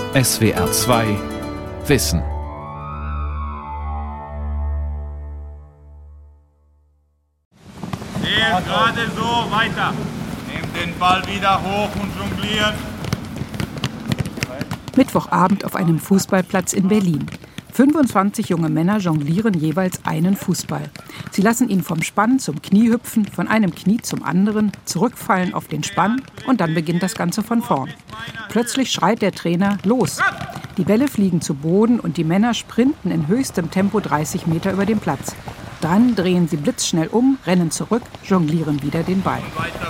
SWR 2 Wissen. Gerade so, weiter. Nehmt den Ball wieder hoch und jonglieren. Mittwochabend auf einem Fußballplatz in Berlin. 25 junge Männer jonglieren jeweils einen Fußball. Sie lassen ihn vom Spann zum Knie hüpfen, von einem Knie zum anderen, zurückfallen auf den Spann und dann beginnt das Ganze von vorn. Plötzlich schreit der Trainer: Los! Die Bälle fliegen zu Boden und die Männer sprinten in höchstem Tempo 30 Meter über den Platz. Dann drehen sie blitzschnell um, rennen zurück, jonglieren wieder den Ball.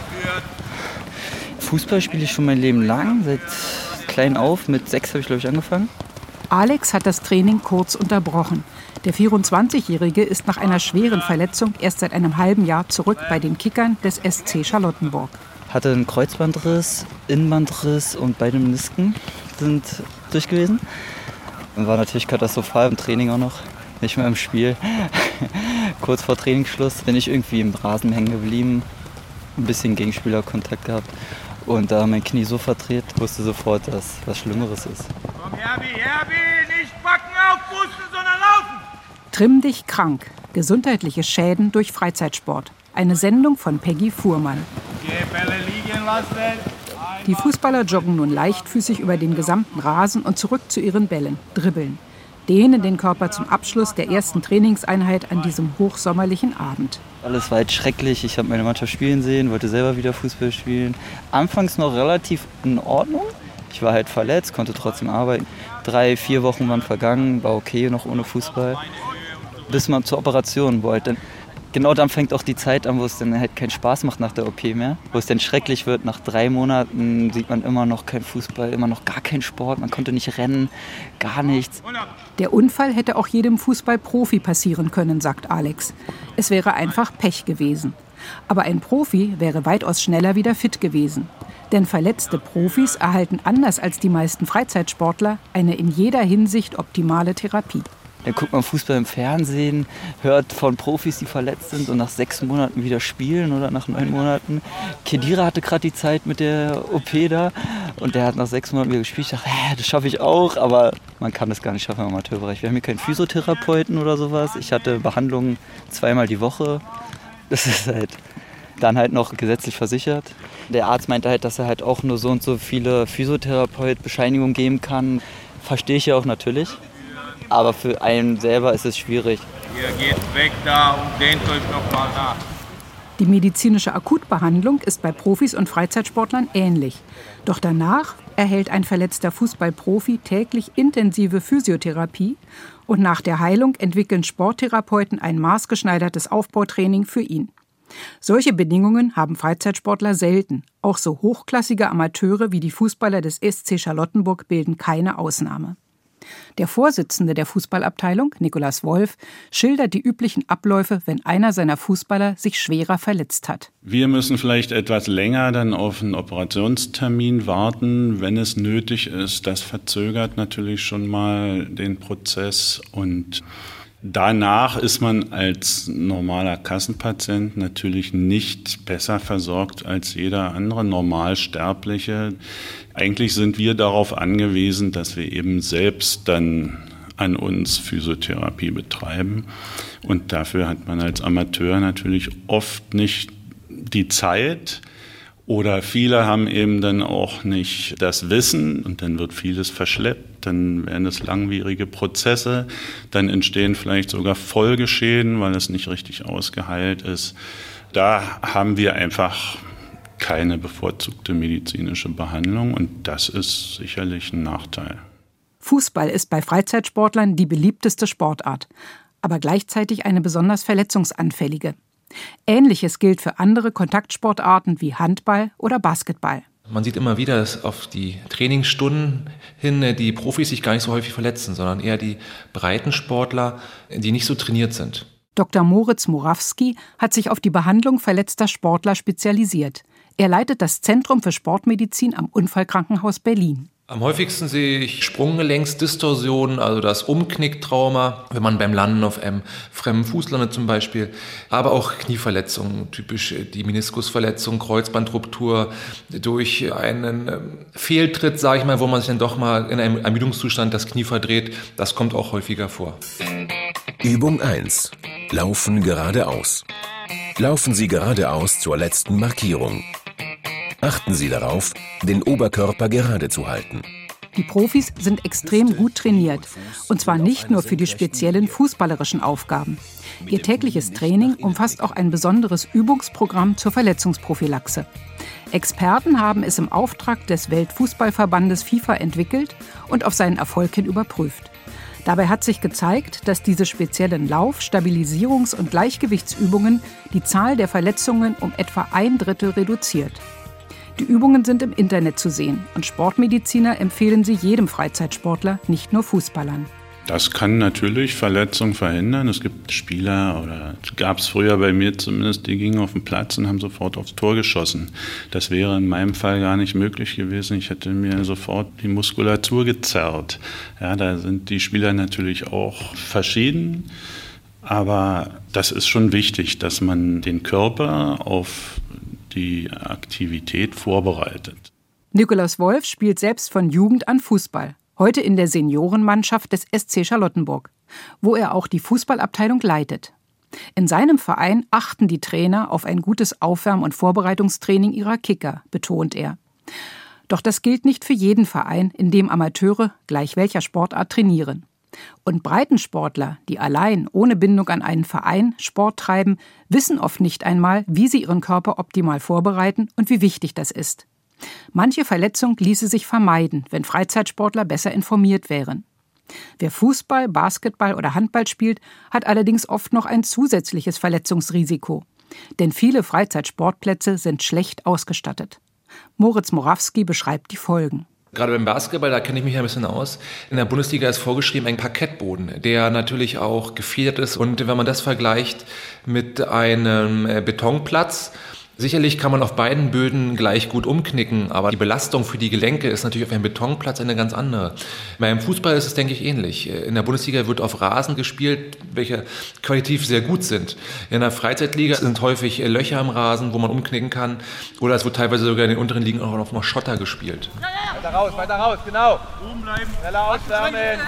Fußball spiele ich schon mein Leben lang, seit klein auf. Mit 6 habe ich, glaube ich, angefangen. Alex hat das Training kurz unterbrochen. Der 24-Jährige ist nach einer schweren Verletzung erst seit einem halben Jahr zurück bei den Kickern des SC Charlottenburg. Hatte einen Kreuzbandriss, Innenbandriss und beide Menisken sind durch gewesen. War natürlich katastrophal im Training auch noch, nicht mehr im Spiel. Kurz vor Trainingsschluss bin ich irgendwie im Rasen hängen geblieben, ein bisschen Gegenspielerkontakt gehabt und da mein Knie so verdreht, wusste sofort, dass was Schlimmeres ist. Komm, Herbi, nicht backen aufpusten, sondern laufen! Trimm dich krank. Gesundheitliche Schäden durch Freizeitsport. Eine Sendung von Peggy Fuhrmann. Bälle liegen lassen. Die Fußballer joggen nun leichtfüßig über den gesamten Rasen und zurück zu ihren Bällen, dribbeln. Dehnen den Körper zum Abschluss der ersten Trainingseinheit an diesem hochsommerlichen Abend. Alles war jetzt schrecklich. Ich habe meine Mannschaft spielen sehen, wollte selber wieder Fußball spielen. Anfangs noch relativ in Ordnung. Ich war halt verletzt, konnte trotzdem arbeiten. 3-4 Wochen waren vergangen, war okay noch ohne Fußball. Bis mal zur Operation, wo halt dann, genau dann fängt auch die Zeit an, wo es dann halt keinen Spaß macht nach der OP mehr. Wo es dann schrecklich wird, nach 3 Monaten sieht man immer noch keinen Fußball, immer noch gar keinen Sport. Man konnte nicht rennen, gar nichts. Der Unfall hätte auch jedem Fußballprofi passieren können, sagt Alex. Es wäre einfach Pech gewesen. Aber ein Profi wäre weitaus schneller wieder fit gewesen. Denn verletzte Profis erhalten anders als die meisten Freizeitsportler eine in jeder Hinsicht optimale Therapie. Dann guckt man Fußball im Fernsehen, hört von Profis, die verletzt sind und nach 6 Monaten wieder spielen oder nach 9 Monaten. Khedira hatte gerade die Zeit mit der OP da und der hat nach 6 Monaten wieder gespielt. Ich dachte, das schaffe ich auch, aber man kann das gar nicht schaffen im Amateurbereich. Wir haben hier keinen Physiotherapeuten oder sowas. Ich hatte Behandlungen 2-mal die Woche. Das ist halt dann halt noch gesetzlich versichert. Der Arzt meinte halt, dass er halt auch nur so und so viele Physiotherapeut-Bescheinigungen geben kann. Verstehe ich ja auch natürlich. Aber für einen selber ist es schwierig. Ihr geht weg da und dehnt euch noch mal nach. Die medizinische Akutbehandlung ist bei Profis und Freizeitsportlern ähnlich. Doch danach erhält ein verletzter Fußballprofi täglich intensive Physiotherapie und nach der Heilung entwickeln Sporttherapeuten ein maßgeschneidertes Aufbautraining für ihn. Solche Bedingungen haben Freizeitsportler selten. Auch so hochklassige Amateure wie die Fußballer des SC Charlottenburg bilden keine Ausnahme. Der Vorsitzende der Fußballabteilung, Nikolaus Wolf, schildert die üblichen Abläufe, wenn einer seiner Fußballer sich schwerer verletzt hat. Wir müssen vielleicht etwas länger dann auf einen Operationstermin warten, wenn es nötig ist. Das verzögert natürlich schon mal den Prozess und danach ist man als normaler Kassenpatient natürlich nicht besser versorgt als jeder andere Normalsterbliche. Eigentlich sind wir darauf angewiesen, dass wir eben selbst dann an uns Physiotherapie betreiben. Und dafür hat man als Amateur natürlich oft nicht die Zeit. Oder viele haben eben dann auch nicht das Wissen und dann wird vieles verschleppt, dann werden es langwierige Prozesse, dann entstehen vielleicht sogar Folgeschäden, weil es nicht richtig ausgeheilt ist. Da haben wir einfach keine bevorzugte medizinische Behandlung und das ist sicherlich ein Nachteil. Fußball ist bei Freizeitsportlern die beliebteste Sportart, aber gleichzeitig eine besonders verletzungsanfällige. Ähnliches gilt für andere Kontaktsportarten wie Handball oder Basketball. Man sieht immer wieder, dass auf die Trainingsstunden hin die Profis sich gar nicht so häufig verletzen, sondern eher die Breitensportler, die nicht so trainiert sind. Dr. Moritz Morawski hat sich auf die Behandlung verletzter Sportler spezialisiert. Er leitet das Zentrum für Sportmedizin am Unfallkrankenhaus Berlin. Am häufigsten sehe ich Sprunggelenksdistorsionen, also das Umknicktrauma, wenn man beim Landen auf einem fremden Fuß landet zum Beispiel, aber auch Knieverletzungen, typisch die Meniskusverletzung, Kreuzbandruptur durch einen Fehltritt, sage ich mal, wo man sich dann doch mal in einem Ermüdungszustand das Knie verdreht. Das kommt auch häufiger vor. Übung 1. Laufen geradeaus. Laufen Sie geradeaus zur letzten Markierung. Achten Sie darauf, den Oberkörper gerade zu halten. Die Profis sind extrem gut trainiert. Und zwar nicht nur für die speziellen fußballerischen Aufgaben. Ihr tägliches Training umfasst auch ein besonderes Übungsprogramm zur Verletzungsprophylaxe. Experten haben es im Auftrag des Weltfußballverbandes FIFA entwickelt und auf seinen Erfolg hin überprüft. Dabei hat sich gezeigt, dass diese speziellen Lauf-, Stabilisierungs- und Gleichgewichtsübungen die Zahl der Verletzungen um etwa 1/3 reduziert. Die Übungen sind im Internet zu sehen und Sportmediziner empfehlen sie jedem Freizeitsportler, nicht nur Fußballern. Das kann natürlich Verletzungen verhindern. Es gibt Spieler, oder gab es früher bei mir zumindest, die gingen auf den Platz und haben sofort aufs Tor geschossen. Das wäre in meinem Fall gar nicht möglich gewesen. Ich hätte mir sofort die Muskulatur gezerrt. Ja, da sind die Spieler natürlich auch verschieden. Aber das ist schon wichtig, dass man den Körper auf die Aktivität vorbereitet. Nikolaus Wolf spielt selbst von Jugend an Fußball. Heute in der Seniorenmannschaft des SC Charlottenburg, wo er auch die Fußballabteilung leitet. In seinem Verein achten die Trainer auf ein gutes Aufwärm- und Vorbereitungstraining ihrer Kicker, betont er. Doch das gilt nicht für jeden Verein, in dem Amateure gleich welcher Sportart trainieren. Und Breitensportler, die allein ohne Bindung an einen Verein Sport treiben, wissen oft nicht einmal, wie sie ihren Körper optimal vorbereiten und wie wichtig das ist. Manche Verletzung ließe sich vermeiden, wenn Freizeitsportler besser informiert wären. Wer Fußball, Basketball oder Handball spielt, hat allerdings oft noch ein zusätzliches Verletzungsrisiko. Denn viele Freizeitsportplätze sind schlecht ausgestattet. Moritz Morawski beschreibt die Folgen. Gerade beim Basketball, da kenne ich mich ein bisschen aus. In der Bundesliga ist vorgeschrieben ein Parkettboden, der natürlich auch gefedert ist. Und wenn man das vergleicht mit einem Betonplatz, sicherlich kann man auf beiden Böden gleich gut umknicken, aber die Belastung für die Gelenke ist natürlich auf einem Betonplatz eine ganz andere. Beim Fußball ist es, denke ich, ähnlich. In der Bundesliga wird auf Rasen gespielt, welche qualitativ sehr gut sind. In der Freizeitliga sind häufig Löcher im Rasen, wo man umknicken kann. Oder es wird teilweise sogar in den unteren Ligen auch auf Schotter gespielt. Weiter raus, genau. Oben bleiben. Schneller auswärmen.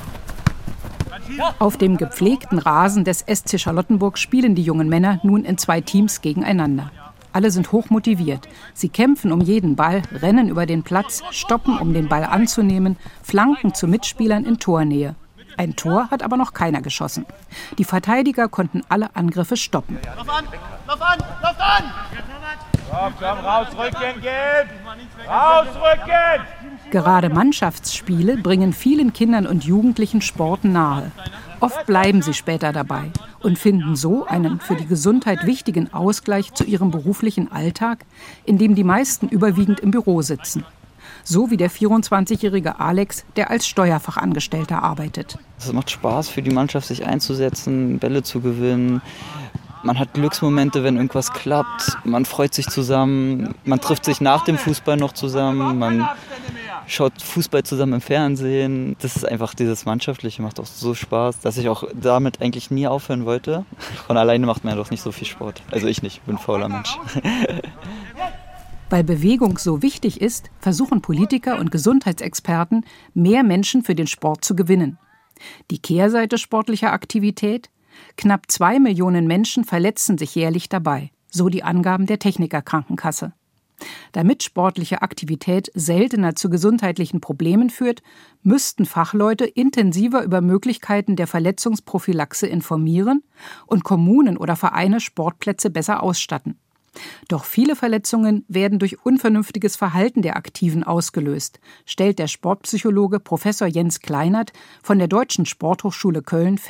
Auf dem gepflegten Rasen des SC Charlottenburg spielen die jungen Männer nun in 2 Teams gegeneinander. Alle sind hoch motiviert. Sie kämpfen um jeden Ball, rennen über den Platz, stoppen, um den Ball anzunehmen, flanken zu Mitspielern in Tornähe. Ein Tor hat aber noch keiner geschossen. Die Verteidiger konnten alle Angriffe stoppen. Lauf an! Lauf an! Lauf an! Komm, rausrücken, Gelb! Rausrücken! Gerade Mannschaftsspiele bringen vielen Kindern und Jugendlichen Sport nahe. Oft bleiben sie später dabei und finden so einen für die Gesundheit wichtigen Ausgleich zu ihrem beruflichen Alltag, in dem die meisten überwiegend im Büro sitzen. So wie der 24-jährige Alex, der als Steuerfachangestellter arbeitet. Es macht Spaß für die Mannschaft, sich einzusetzen, Bälle zu gewinnen. Man hat Glücksmomente, wenn irgendwas klappt. Man freut sich zusammen. Man trifft sich nach dem Fußball noch zusammen. Man schaut Fußball zusammen im Fernsehen. Das ist einfach dieses Mannschaftliche, macht auch so Spaß, dass ich auch damit eigentlich nie aufhören wollte. Und alleine macht man ja doch nicht so viel Sport. Also ich nicht, ich bin ein fauler Mensch. Weil Bewegung so wichtig ist, versuchen Politiker und Gesundheitsexperten, mehr Menschen für den Sport zu gewinnen. Die Kehrseite sportlicher Aktivität? Knapp 2 Millionen Menschen verletzen sich jährlich dabei, so die Angaben der Technikerkrankenkasse. Damit sportliche Aktivität seltener zu gesundheitlichen Problemen führt, müssten Fachleute intensiver über Möglichkeiten der Verletzungsprophylaxe informieren und Kommunen oder Vereine Sportplätze besser ausstatten. Doch viele Verletzungen werden durch unvernünftiges Verhalten der Aktiven ausgelöst, stellt der Sportpsychologe Professor Jens Kleinert von der Deutschen Sporthochschule Köln fest.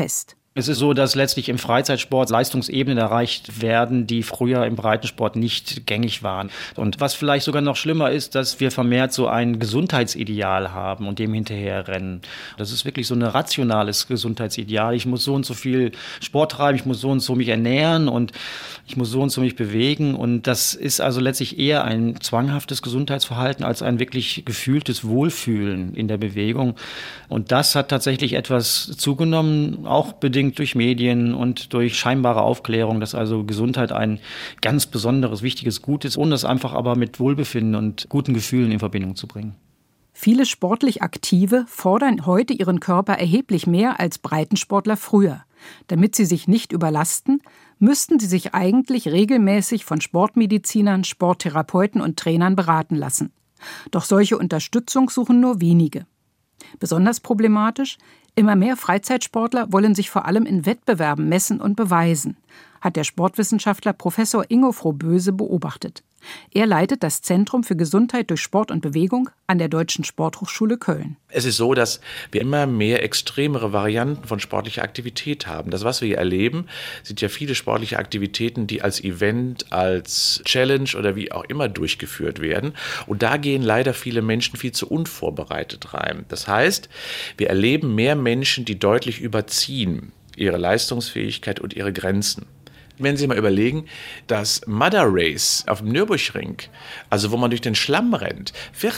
Es ist so, dass letztlich im Freizeitsport Leistungsebenen erreicht werden, die früher im Breitensport nicht gängig waren. Und was vielleicht sogar noch schlimmer ist, dass wir vermehrt so ein Gesundheitsideal haben und dem hinterher rennen. Das ist wirklich so ein rationales Gesundheitsideal. Ich muss so und so viel Sport treiben, ich muss so und so mich ernähren und ich muss so und so mich bewegen. Und das ist also letztlich eher ein zwanghaftes Gesundheitsverhalten als ein wirklich gefühltes Wohlfühlen in der Bewegung. Und das hat tatsächlich etwas zugenommen, auch bedingt durch Medien und durch scheinbare Aufklärung, dass also Gesundheit ein ganz besonderes, wichtiges Gut ist, ohne das einfach aber mit Wohlbefinden und guten Gefühlen in Verbindung zu bringen. Viele sportlich Aktive fordern heute ihren Körper erheblich mehr als Breitensportler früher. Damit sie sich nicht überlasten, müssten sie sich eigentlich regelmäßig von Sportmedizinern, Sporttherapeuten und Trainern beraten lassen. Doch solche Unterstützung suchen nur wenige. Besonders problematisch: immer mehr Freizeitsportler wollen sich vor allem in Wettbewerben messen und beweisen, hat der Sportwissenschaftler Professor Ingo Frohböse beobachtet. Er leitet das Zentrum für Gesundheit durch Sport und Bewegung an der Deutschen Sporthochschule Köln. Es ist so, dass wir immer mehr extremere Varianten von sportlicher Aktivität haben. Das, was wir hier erleben, sind ja viele sportliche Aktivitäten, die als Event, als Challenge oder wie auch immer durchgeführt werden. Und da gehen leider viele Menschen viel zu unvorbereitet rein. Das heißt, wir erleben mehr Menschen, die deutlich überziehen ihre Leistungsfähigkeit und ihre Grenzen. Wenn Sie mal überlegen, das Mudder Race auf dem Nürburgring, also wo man durch den Schlamm rennt,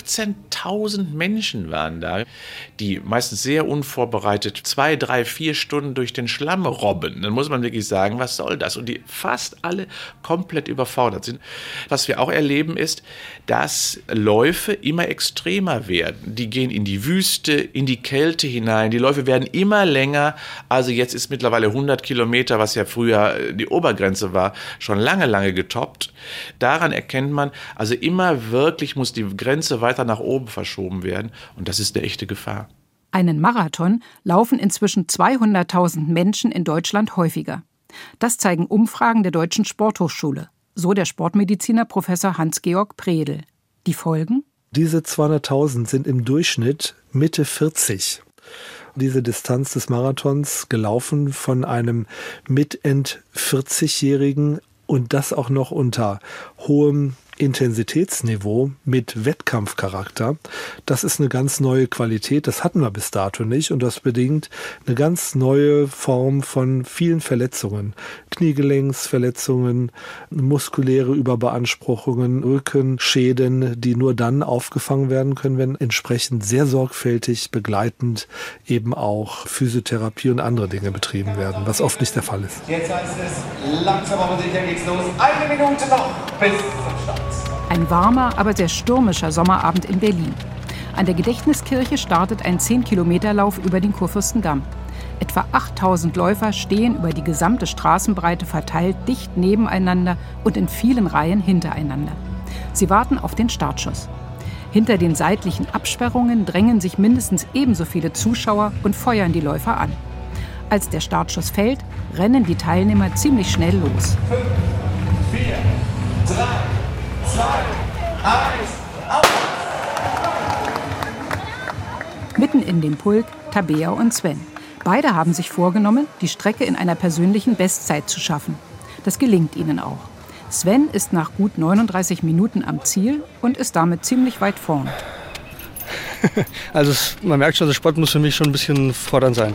14.000 Menschen waren da, die meistens sehr unvorbereitet 2, 3, 4 Stunden durch den Schlamm robben. Dann muss man wirklich sagen, was soll das? Und die fast alle komplett überfordert sind. Was wir auch erleben ist, dass Läufe immer extremer werden. Die gehen in die Wüste, in die Kälte hinein. Die Läufe werden immer länger. Also jetzt ist mittlerweile 100 Kilometer, was ja früher die Obergrenze war, schon lange getoppt. Daran erkennt man, also immer wirklich muss die Grenze weiter nach oben verschoben werden. Und das ist eine echte Gefahr. Einen Marathon laufen inzwischen 200.000 Menschen in Deutschland häufiger. Das zeigen Umfragen der Deutschen Sporthochschule. So der Sportmediziner Professor Hans-Georg Predel. Die Folgen? Diese 200.000 sind im Durchschnitt Mitte 40. Diese Distanz des Marathons gelaufen von einem Mit-End-40-Jährigen und das auch noch unter hohem Intensitätsniveau mit Wettkampfcharakter. Das ist eine ganz neue Qualität, das hatten wir bis dato nicht und das bedingt eine ganz neue Form von vielen Verletzungen. Kniegelenksverletzungen, muskuläre Überbeanspruchungen, Rückenschäden, die nur dann aufgefangen werden können, wenn entsprechend sehr sorgfältig begleitend eben auch Physiotherapie und andere Dinge betrieben werden, was oft nicht der Fall ist. Jetzt heißt es, langsam aber sicher geht's los. 1 Minute noch bis zum Start. Ein warmer, aber sehr stürmischer Sommerabend in Berlin. An der Gedächtniskirche startet ein 10-Kilometer-Lauf über den Kurfürstendamm. Etwa 8.000 Läufer stehen über die gesamte Straßenbreite verteilt dicht nebeneinander und in vielen Reihen hintereinander. Sie warten auf den Startschuss. Hinter den seitlichen Absperrungen drängen sich mindestens ebenso viele Zuschauer und feuern die Läufer an. Als der Startschuss fällt, rennen die Teilnehmer ziemlich schnell los. 5, 4, 3, 2, 1, auf! Mitten in dem Pulk Tabea und Sven. Beide haben sich vorgenommen, die Strecke in einer persönlichen Bestzeit zu schaffen. Das gelingt ihnen auch. Sven ist nach gut 39 Minuten am Ziel und ist damit ziemlich weit vorn. Also man merkt schon, der Sport muss für mich schon ein bisschen fordernd sein.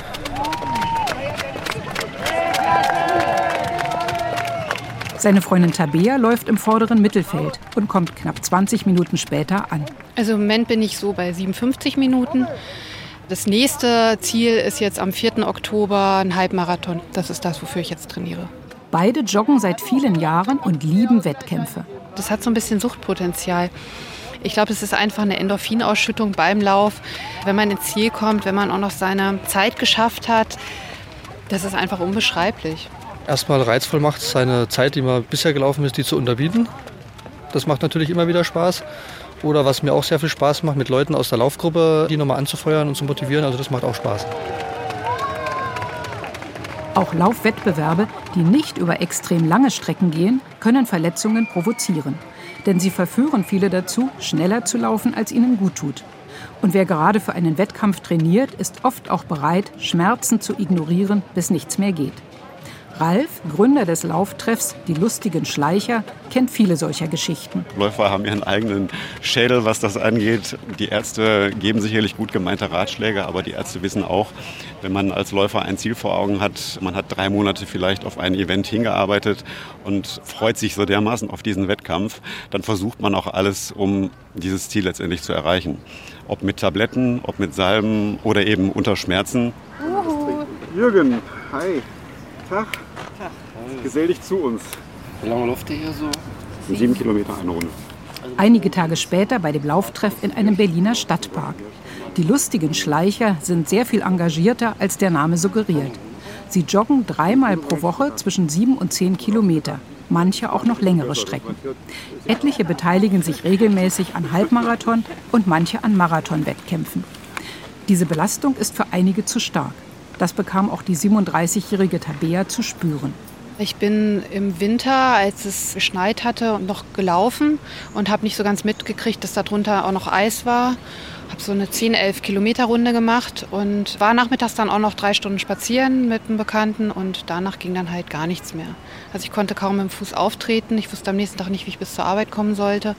Seine Freundin Tabea läuft im vorderen Mittelfeld und kommt knapp 20 Minuten später an. Also im Moment bin ich so bei 57 Minuten. Das nächste Ziel ist jetzt am 4. Oktober ein Halbmarathon. Das ist das, wofür ich jetzt trainiere. Beide joggen seit vielen Jahren und lieben Wettkämpfe. Das hat so ein bisschen Suchtpotenzial. Ich glaube, es ist einfach eine Endorphinausschüttung beim Lauf. Wenn man ins Ziel kommt, wenn man auch noch seine Zeit geschafft hat, das ist einfach unbeschreiblich. Erstmal reizvoll macht es seine Zeit, die man bisher gelaufen ist, die zu unterbieten. Das macht natürlich immer wieder Spaß. Oder was mir auch sehr viel Spaß macht, mit Leuten aus der Laufgruppe, die nochmal anzufeuern und zu motivieren. Also das macht auch Spaß. Auch Laufwettbewerbe, die nicht über extrem lange Strecken gehen, können Verletzungen provozieren. Denn sie verführen viele dazu, schneller zu laufen, als ihnen gut tut. Und wer gerade für einen Wettkampf trainiert, ist oft auch bereit, Schmerzen zu ignorieren, bis nichts mehr geht. Ralf, Gründer des Lauftreffs Die lustigen Schleicher, kennt viele solcher Geschichten. Läufer haben ihren eigenen Schädel, was das angeht. Die Ärzte geben sicherlich gut gemeinte Ratschläge, aber die Ärzte wissen auch, wenn man als Läufer ein Ziel vor Augen hat, man hat 3 Monate vielleicht auf ein Event hingearbeitet und freut sich so dermaßen auf diesen Wettkampf, dann versucht man auch alles, um dieses Ziel letztendlich zu erreichen. Ob mit Tabletten, ob mit Salben oder eben unter Schmerzen. Jürgen, hi. Tag. Gesell dich zu uns. Wie lange läuft ihr hier so? 7 Kilometer eine Runde. Einige Tage später bei dem Lauftreff in einem Berliner Stadtpark. Die lustigen Schleicher sind sehr viel engagierter, als der Name suggeriert. Sie joggen 3-mal pro Woche zwischen 7 und 10 Kilometer. Manche auch noch längere Strecken. Etliche beteiligen sich regelmäßig an Halbmarathon und manche an Marathonwettkämpfen. Diese Belastung ist für einige zu stark. Das bekam auch die 37-jährige Tabea zu spüren. Ich bin im Winter, als es geschneit hatte, noch gelaufen und habe nicht so ganz mitgekriegt, dass darunter auch noch Eis war. Habe so eine 10-11 Kilometer Runde gemacht und war nachmittags dann auch noch 3 Stunden spazieren mit einem Bekannten und danach ging dann halt gar nichts mehr. Also ich konnte kaum mit dem Fuß auftreten. Ich wusste am nächsten Tag nicht, wie ich bis zur Arbeit kommen sollte.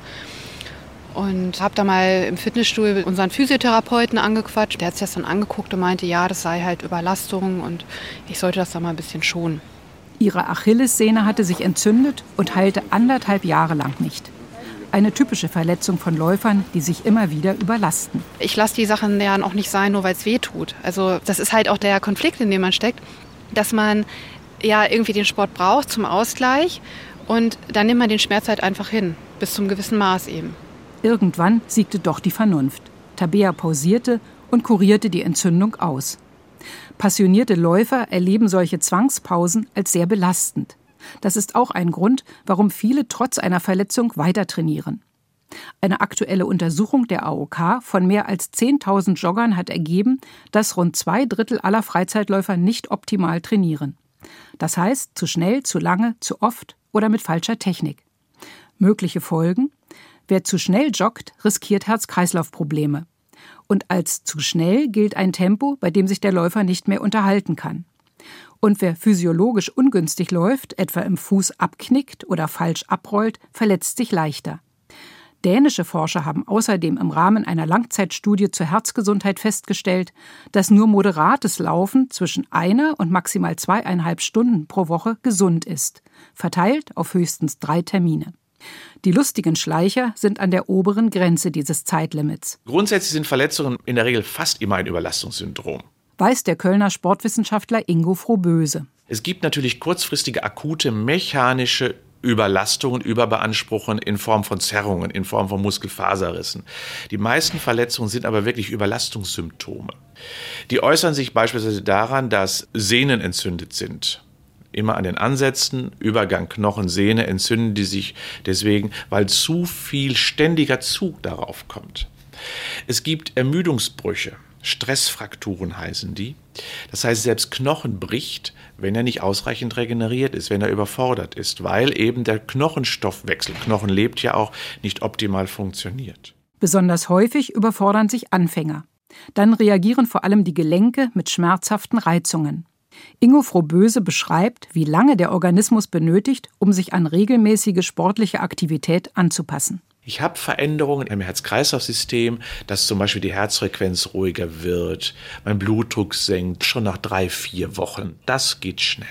Und habe da mal im Fitnessstudio unseren Physiotherapeuten angequatscht. Der hat sich das dann angeguckt und meinte, ja, das sei halt Überlastung und ich sollte das dann mal ein bisschen schonen. Ihre Achillessehne hatte sich entzündet und heilte 1,5 Jahre lang nicht. Eine typische Verletzung von Läufern, die sich immer wieder überlasten. Ich lasse die Sachen ja auch nicht sein, nur weil es weh tut. Also das ist halt auch der Konflikt, in dem man steckt, dass man ja irgendwie den Sport braucht zum Ausgleich und dann nimmt man den Schmerz halt einfach hin, bis zum gewissen Maß eben. Irgendwann siegte doch die Vernunft. Tabea pausierte und kurierte die Entzündung aus. Passionierte Läufer erleben solche Zwangspausen als sehr belastend. Das ist auch ein Grund, warum viele trotz einer Verletzung weiter trainieren. Eine aktuelle Untersuchung der AOK von mehr als 10.000 Joggern hat ergeben, dass rund 2/3 aller Freizeitläufer nicht optimal trainieren. Das heißt, zu schnell, zu lange, zu oft oder mit falscher Technik. Mögliche Folgen: Wer zu schnell joggt, riskiert Herz-Kreislauf-Probleme. Und als zu schnell gilt ein Tempo, bei dem sich der Läufer nicht mehr unterhalten kann. Und wer physiologisch ungünstig läuft, etwa im Fuß abknickt oder falsch abrollt, verletzt sich leichter. Dänische Forscher haben außerdem im Rahmen einer Langzeitstudie zur Herzgesundheit festgestellt, dass nur moderates Laufen zwischen 1 und maximal 2,5 Stunden pro Woche gesund ist, verteilt auf höchstens 3 Termine. Die lustigen Schleicher sind an der oberen Grenze dieses Zeitlimits. Grundsätzlich sind Verletzungen in der Regel fast immer ein Überlastungssyndrom. Weiß der Kölner Sportwissenschaftler Ingo Frohböse. Es gibt natürlich kurzfristige, akute, mechanische Überlastungen, Überbeanspruchungen in Form von Zerrungen, in Form von Muskelfaserrissen. Die meisten Verletzungen sind aber wirklich Überlastungssymptome. Die äußern sich beispielsweise daran, dass Sehnen entzündet sind. Immer an den Ansätzen, Übergang Knochen, Sehne, entzünden die sich deswegen, weil zu viel ständiger Zug darauf kommt. Es gibt Ermüdungsbrüche, Stressfrakturen heißen die. Das heißt, selbst Knochen bricht, wenn er nicht ausreichend regeneriert ist, wenn er überfordert ist, weil eben der Knochenstoffwechsel, Knochen lebt ja auch, nicht optimal funktioniert. Besonders häufig überfordern sich Anfänger. Dann reagieren vor allem die Gelenke mit schmerzhaften Reizungen. Ingo Frohböse beschreibt, wie lange der Organismus benötigt, um sich an regelmäßige sportliche Aktivität anzupassen. Ich habe Veränderungen im Herz-Kreislauf-System, dass zum Beispiel die Herzfrequenz ruhiger wird, mein Blutdruck senkt, schon nach 3-4 Wochen. Das geht schnell.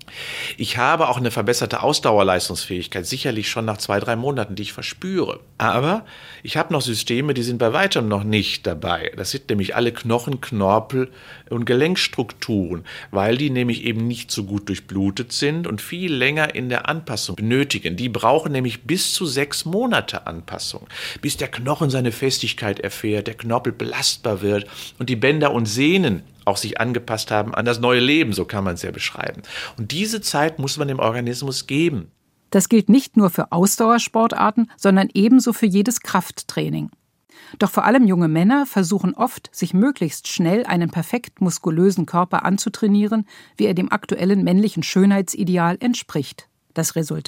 Ich habe auch eine verbesserte Ausdauerleistungsfähigkeit, sicherlich schon nach 2-3 Monaten, die ich verspüre. Aber ich habe noch Systeme, die sind bei weitem noch nicht dabei. Das sind nämlich alle Knochen, Knorpel und Gelenkstrukturen, weil die nämlich eben nicht so gut durchblutet sind und viel länger in der Anpassung benötigen. Die brauchen nämlich bis zu 6 Monate Anpassung, bis der Knochen seine Festigkeit erfährt, der Knorpel belastbar wird und die Bänder und Sehnen auch sich angepasst haben an das neue Leben, so kann man es ja beschreiben. Und diese Zeit muss man dem Organismus geben. Das gilt nicht nur für Ausdauersportarten, sondern ebenso für jedes Krafttraining. Doch vor allem junge Männer versuchen oft, sich möglichst schnell einen perfekt muskulösen Körper anzutrainieren, wie er dem aktuellen männlichen Schönheitsideal entspricht. Das Resultat?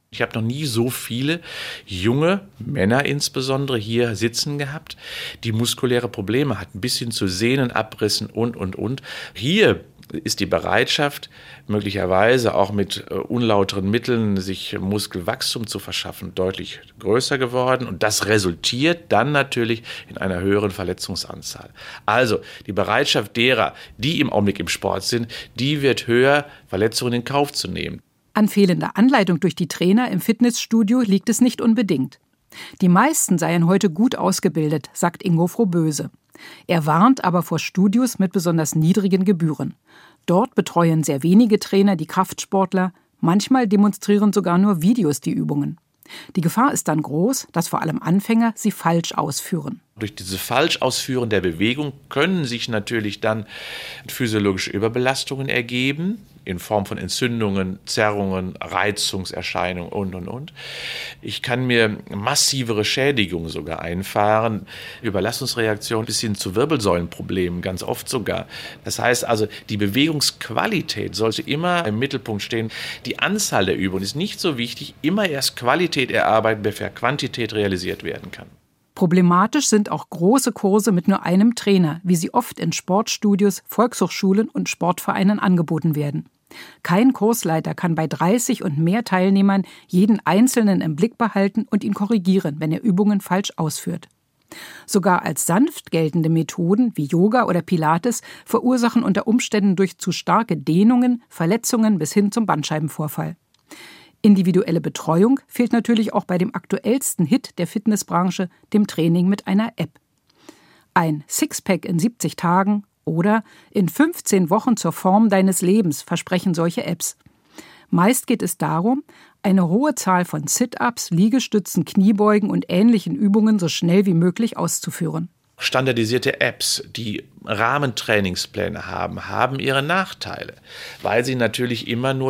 Ich habe noch nie so viele junge Männer insbesondere hier sitzen gehabt, die muskuläre Probleme hatten, bis hin zu Sehnenabrissen und. Hier ist die Bereitschaft, möglicherweise auch mit unlauteren Mitteln sich Muskelwachstum zu verschaffen, deutlich größer geworden. Und das resultiert dann natürlich in einer höheren Verletzungsanzahl. Also die Bereitschaft derer, die im Augenblick im Sport sind, die wird höher, Verletzungen in Kauf zu nehmen. An fehlender Anleitung durch die Trainer im Fitnessstudio liegt es nicht unbedingt. Die meisten seien heute gut ausgebildet, sagt Ingo Frohböse. Er warnt aber vor Studios mit besonders niedrigen Gebühren. Dort betreuen sehr wenige Trainer die Kraftsportler, manchmal demonstrieren sogar nur Videos die Übungen. Die Gefahr ist dann groß, dass vor allem Anfänger sie falsch ausführen. Durch diese Falschausführen der Bewegung können sich natürlich dann physiologische Überbelastungen ergeben, in Form von Entzündungen, Zerrungen, Reizungserscheinungen und. Ich kann mir massivere Schädigungen sogar einfahren, Überlastungsreaktionen bis hin zu Wirbelsäulenproblemen, ganz oft sogar. Das heißt also, die Bewegungsqualität sollte immer im Mittelpunkt stehen. Die Anzahl der Übungen ist nicht so wichtig, immer erst Qualität erarbeiten, bevor Quantität realisiert werden kann. Problematisch sind auch große Kurse mit nur einem Trainer, wie sie oft in Sportstudios, Volkshochschulen und Sportvereinen angeboten werden. Kein Kursleiter kann bei 30 und mehr Teilnehmern jeden Einzelnen im Blick behalten und ihn korrigieren, wenn er Übungen falsch ausführt. Sogar als sanft geltende Methoden wie Yoga oder Pilates verursachen unter Umständen durch zu starke Dehnungen Verletzungen bis hin zum Bandscheibenvorfall. Individuelle Betreuung fehlt natürlich auch bei dem aktuellsten Hit der Fitnessbranche, dem Training mit einer App. Ein Sixpack in 70 Tagen oder in 15 Wochen zur Form deines Lebens versprechen solche Apps. Meist geht es darum, eine hohe Zahl von Sit-Ups, Liegestützen, Kniebeugen und ähnlichen Übungen so schnell wie möglich auszuführen. Standardisierte Apps, die Rahmentrainingspläne haben ihre Nachteile, weil sie natürlich immer nur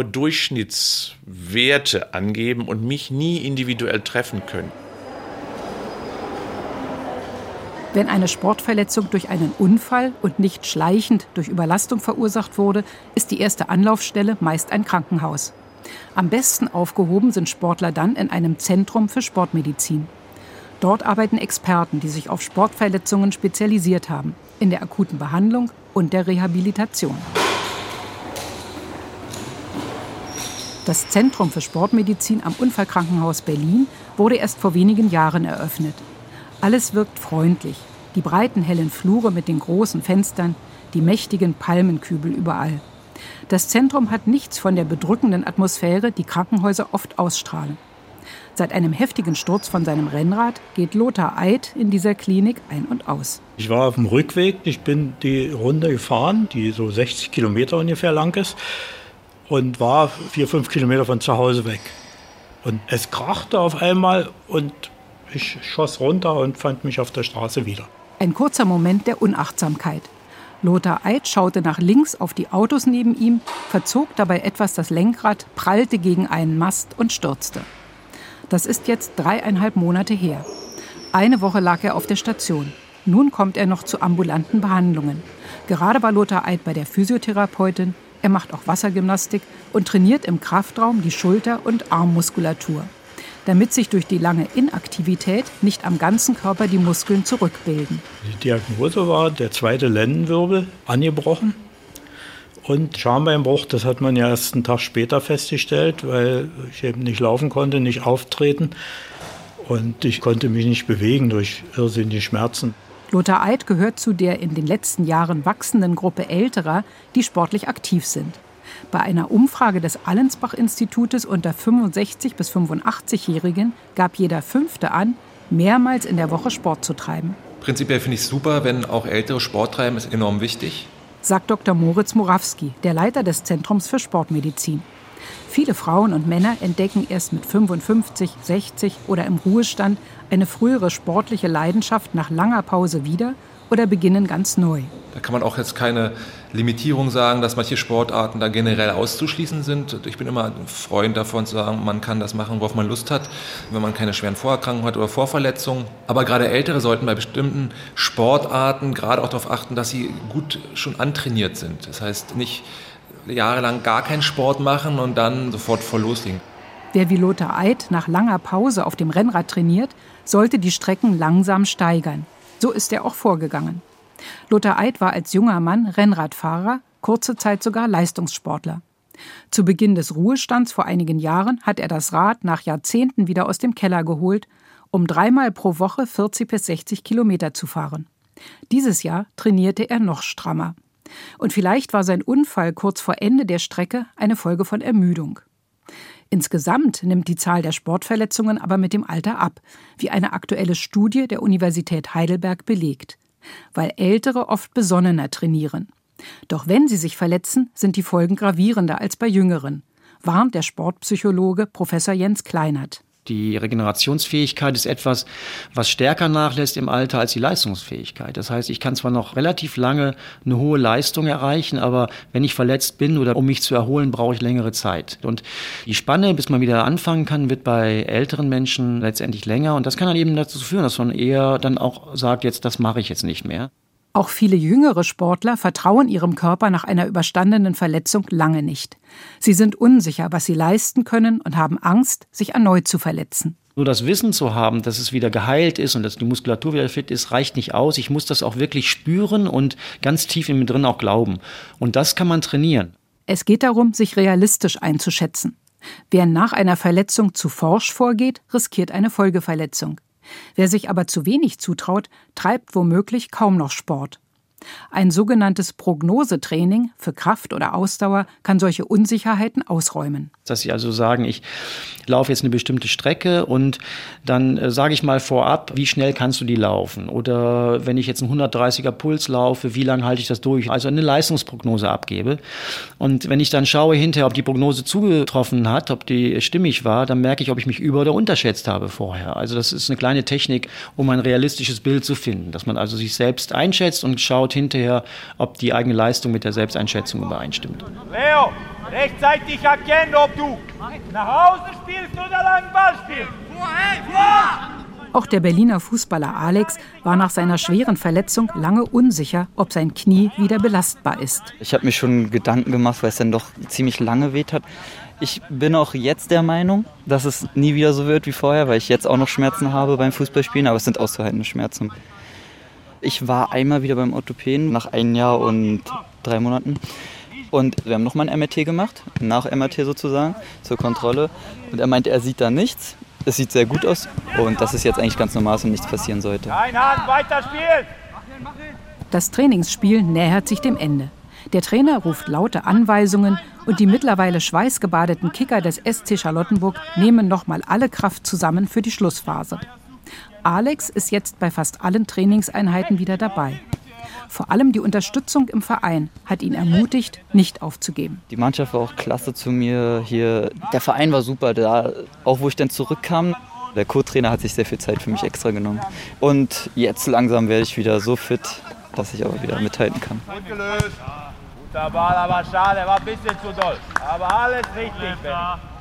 Durchschnittswerte angeben und mich nie individuell treffen können. Wenn eine Sportverletzung durch einen Unfall und nicht schleichend durch Überlastung verursacht wurde, ist die erste Anlaufstelle meist ein Krankenhaus. Am besten aufgehoben sind Sportler dann in einem Zentrum für Sportmedizin. Dort arbeiten Experten, die sich auf Sportverletzungen spezialisiert haben, in der akuten Behandlung und der Rehabilitation. Das Zentrum für Sportmedizin am Unfallkrankenhaus Berlin wurde erst vor wenigen Jahren eröffnet. Alles wirkt freundlich. Die breiten, hellen Flure mit den großen Fenstern, die mächtigen Palmenkübel überall. Das Zentrum hat nichts von der bedrückenden Atmosphäre, die Krankenhäuser oft ausstrahlen. Seit einem heftigen Sturz von seinem Rennrad geht Lothar Eid in dieser Klinik ein und aus. Ich war auf dem Rückweg, ich bin die Runde gefahren, die so 60 Kilometer ungefähr lang ist, und war 4-5 Kilometer von zu Hause weg. Und es krachte auf einmal und ich schoss runter und fand mich auf der Straße wieder. Ein kurzer Moment der Unachtsamkeit. Lothar Eid schaute nach links auf die Autos neben ihm, verzog dabei etwas das Lenkrad, prallte gegen einen Mast und stürzte. Das ist jetzt 3,5 Monate her. Eine Woche lag er auf der Station. Nun kommt er noch zu ambulanten Behandlungen. Gerade war Lothar Eid bei der Physiotherapeutin. Er macht auch Wassergymnastik und trainiert im Kraftraum die Schulter- und Armmuskulatur, damit sich durch die lange Inaktivität nicht am ganzen Körper die Muskeln zurückbilden. Die Diagnose war der zweite Lendenwirbel angebrochen. Und Schambeinbruch, das hat man ja erst einen Tag später festgestellt, weil ich eben nicht laufen konnte, nicht auftreten. Und ich konnte mich nicht bewegen durch irrsinnige Schmerzen. Lothar Eid gehört zu der in den letzten Jahren wachsenden Gruppe Älterer, die sportlich aktiv sind. Bei einer Umfrage des Allensbach-Institutes unter 65- bis 85-Jährigen gab jeder Fünfte an, mehrmals in der Woche Sport zu treiben. Prinzipiell finde ich es super, wenn auch Ältere Sport treiben, ist enorm wichtig. Sagt Dr. Moritz Morawski, der Leiter des Zentrums für Sportmedizin. Viele Frauen und Männer entdecken erst mit 55, 60 oder im Ruhestand eine frühere sportliche Leidenschaft nach langer Pause wieder oder beginnen ganz neu. Da kann man auch jetzt keine Limitierung sagen, dass manche Sportarten da generell auszuschließen sind. Ich bin immer ein Freund davon zu sagen, man kann das machen, worauf man Lust hat, wenn man keine schweren Vorerkrankungen hat oder Vorverletzungen. Aber gerade Ältere sollten bei bestimmten Sportarten gerade auch darauf achten, dass sie gut schon antrainiert sind. Das heißt, nicht jahrelang gar keinen Sport machen und dann sofort voll loslegen. Wer wie Lothar Eid nach langer Pause auf dem Rennrad trainiert, sollte die Strecken langsam steigern. So ist er auch vorgegangen. Lothar Eid war als junger Mann Rennradfahrer, kurze Zeit sogar Leistungssportler. Zu Beginn des Ruhestands vor einigen Jahren hat er das Rad nach Jahrzehnten wieder aus dem Keller geholt, um 3-mal pro Woche 40 bis 60 Kilometer zu fahren. Dieses Jahr trainierte er noch strammer. Und vielleicht war sein Unfall kurz vor Ende der Strecke eine Folge von Ermüdung. Insgesamt nimmt die Zahl der Sportverletzungen aber mit dem Alter ab, wie eine aktuelle Studie der Universität Heidelberg belegt, weil Ältere oft besonnener trainieren. Doch wenn sie sich verletzen, sind die Folgen gravierender als bei Jüngeren, warnt der Sportpsychologe Professor Jens Kleinert. Die Regenerationsfähigkeit ist etwas, was stärker nachlässt im Alter als die Leistungsfähigkeit. Das heißt, ich kann zwar noch relativ lange eine hohe Leistung erreichen, aber wenn ich verletzt bin oder um mich zu erholen, brauche ich längere Zeit. Und die Spanne, bis man wieder anfangen kann, wird bei älteren Menschen letztendlich länger. Und das kann dann eben dazu führen, dass man eher dann auch sagt, jetzt das mache ich jetzt nicht mehr. Auch viele jüngere Sportler vertrauen ihrem Körper nach einer überstandenen Verletzung lange nicht. Sie sind unsicher, was sie leisten können und haben Angst, sich erneut zu verletzen. Nur das Wissen zu haben, dass es wieder geheilt ist und dass die Muskulatur wieder fit ist, reicht nicht aus. Ich muss das auch wirklich spüren und ganz tief in mir drin auch glauben. Und das kann man trainieren. Es geht darum, sich realistisch einzuschätzen. Wer nach einer Verletzung zu forsch vorgeht, riskiert eine Folgeverletzung. Wer sich aber zu wenig zutraut, treibt womöglich kaum noch Sport. Ein sogenanntes Prognosetraining für Kraft oder Ausdauer kann solche Unsicherheiten ausräumen. Dass Sie also sagen, ich laufe jetzt eine bestimmte Strecke und dann sage ich mal vorab, wie schnell kannst du die laufen? Oder wenn ich jetzt einen 130er Puls laufe, wie lange halte ich das durch? Also eine Leistungsprognose abgebe. Und wenn ich dann schaue hinterher, ob die Prognose zugetroffen hat, ob die stimmig war, dann merke ich, ob ich mich über- oder unterschätzt habe vorher. Also das ist eine kleine Technik, um ein realistisches Bild zu finden. Dass man also sich selbst einschätzt und schaut hinterher, ob die eigene Leistung mit der Selbsteinschätzung übereinstimmt. Leo, rechtzeitig erkennen, ob du nach Hause spielst oder langen Ball spielst. Auch der Berliner Fußballer Alex war nach seiner schweren Verletzung lange unsicher, ob sein Knie wieder belastbar ist. Ich habe mir schon Gedanken gemacht, weil es dann doch ziemlich lange weht hat. Ich bin auch jetzt der Meinung, dass es nie wieder so wird wie vorher, weil ich jetzt auch noch Schmerzen habe beim Fußballspielen, aber es sind auszuhaltende Schmerzen. Ich war einmal wieder beim Orthopäden nach 1 Jahr und 3 Monaten. Und wir haben nochmal ein MRT gemacht, nach MRT sozusagen, zur Kontrolle. Und er meinte, er sieht da nichts. Es sieht sehr gut aus und das ist jetzt eigentlich ganz normal, und nichts passieren sollte. Kein Hand, weiter spielen! Das Trainingsspiel nähert sich dem Ende. Der Trainer ruft laute Anweisungen und die mittlerweile schweißgebadeten Kicker des SC Charlottenburg nehmen nochmal alle Kraft zusammen für die Schlussphase. Alex ist jetzt bei fast allen Trainingseinheiten wieder dabei. Vor allem die Unterstützung im Verein hat ihn ermutigt, nicht aufzugeben. Die Mannschaft war auch klasse zu mir hier. Der Verein war super, da, auch wo ich dann zurückkam. Der Co-Trainer hat sich sehr viel Zeit für mich extra genommen. Und jetzt langsam werde ich wieder so fit, dass ich aber wieder mithalten kann. Gut gelöst. Guter Ball, aber schade, war ein bisschen zu doll. Aber alles richtig, Benni.